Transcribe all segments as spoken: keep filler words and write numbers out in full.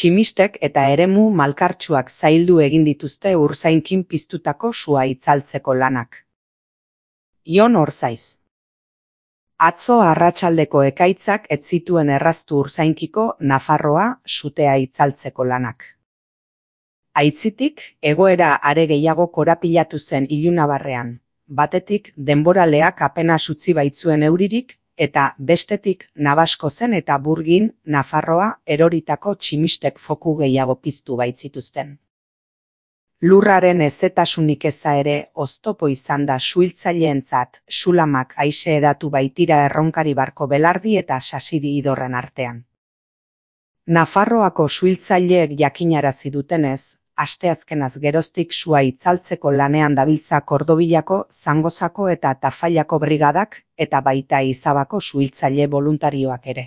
Tximistek eta eremu malkartsuak zaildu egin dituzte Urzainkin piztutako sua itzaltzeko lanak. Jon Orzaiz. Atzo arratsaldeko ekaitzak ez zituen erraztu Urzainkiko Nafarroa sutea itzaltzeko lanak. Aitzitik, egoera are gehiago korapilatu zen ilunabarrean, batetik denboraleak apenas utzi baitzuen euririk, eta bestetik Nabasko zen eta Burgin, Nafarroa eroritako tximistek foku gehiago piztu baitzituzten. Lurraren ezetasunik eza ere oztopo izan da suhiltzaileentzat, sulamak aise edatu baitira Erronkari Barko Belardi eta Sasidi Idorren artean. Nafarroako suhiltzaileek jakinarazi dutenez, asteazkenaz geroztik sua itzaltzeko lanean dabiltza Kordobillako, Zangozako eta Tafallako brigadak eta baita Izabako suhiltzaile boluntarioak ere.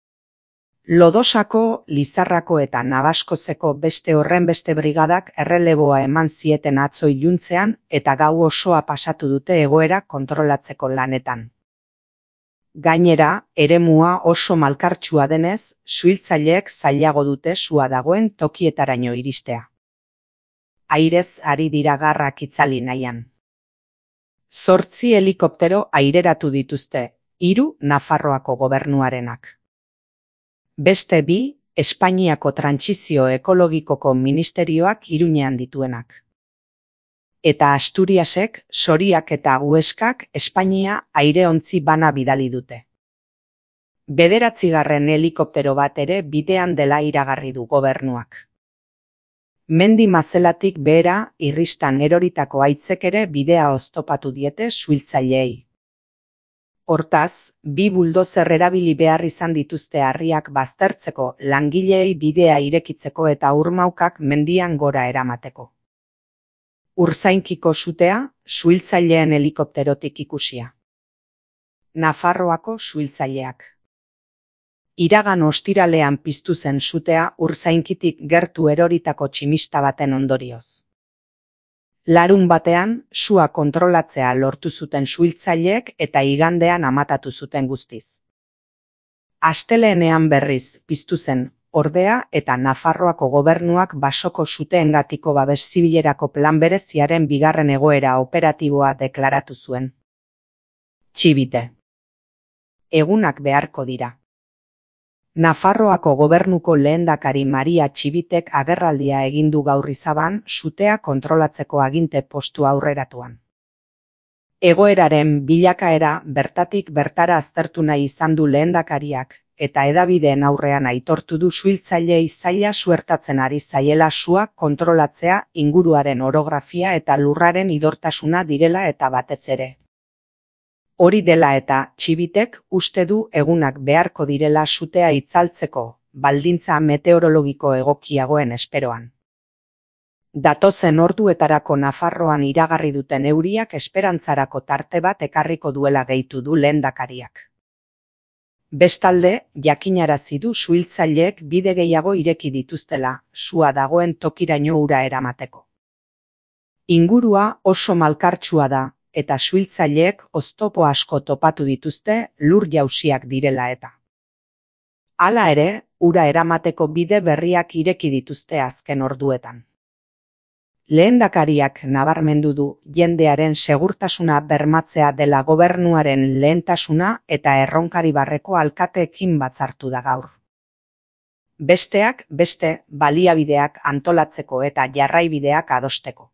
Lodosako, Lizarrako eta Nabaskozeko beste horrenbeste brigadak erreleboa eman zieten atzo iluntzean eta gau osoa pasatu dute egoera kontrolatzeko lanetan. Gainera, eremua oso malkartsua denez, suhiltzaileek zailago dute sua dagoen tokietaraino iristea. Airez ari dira garrak itzali nahian. Zortzi helikoptero aireratu dituzte, hiru Nafarroako gobernuarenak. Beste bi, Espainiako Trantsizio Ekologikoko ministerioak Iruñean dituenak. Eta Asturiasek, Soriak eta Hueskak Espainia aireontzi bana bidali dute. Bederatzigarren helikoptero bat ere bidean dela iragarri du gobernuak. Mendi mazelatik behera, irristan eroritako aitzek ere bidea oztopatu diete suhiltzaileei. Hortaz, bi buldozer erabili behar izan dituzte harriak baztertzeko, langileei bidea irekitzeko eta urmaukak mendian gora eramateko. Urzainkiko sutea, suhiltzaileen helikopterotik ikusia. Nafarroako suhiltzaileak. Iragan ostiralean piztu zen sutea Urzainkitik gertu eroritako tximista baten ondorioz. Larun batean, sua kontrolatzea lortu zuten suhiltzaileek eta igandean amatatu zuten guztiz. Asteleenean berriz piztu zen, ordea eta Nafarroako gobernuak basoko suteengatiko babes zibilerako plan bereziaren bigarren egoera operatiboa deklaratu zuen. Txibite. Egunak beharko dira. Nafarroako gobernuko lehendakari Maria Txibitek agerraldia egin du gaur Izaban sutea kontrolatzeko aginte postu aurreratuan. Egoeraren bilakaera bertatik bertara aztertu nahi izan du lehendakariak, eta hedabideen aurrean aitortu du suhiltzaileei zaila suertatzen ari zaiela sua kontrolatzea inguruaren orografia eta lurraren idortasuna direla eta batez ere. Hori dela eta Txibitek uste du egunak beharko direla sutea itzaltzeko, baldintza meteorologiko egokiagoen esperoan. Datozen orduetarako Nafarroan iragarri duten euriak esperantzarako tarte bat ekarriko duela gehitu du lehendakariak. Bestalde, jakinarazi du suhiltzaileek bide gehiago ireki dituztela, sua dagoen tokiraino ura eramateko. Ingurua oso malkartsua da, eta suhiltzaileek oztopo asko topatu dituzte lur jausiak direla eta. Hala ere, ura eramateko bide berriak ireki dituzte azken orduetan. Lehendakariak nabarmendu du jendearen segurtasuna bermatzea dela gobernuaren lehentasuna eta Erronkari Barreko alkateekin batzartu da gaur. Besteak beste baliabideak antolatzeko eta jarraibideak adosteko.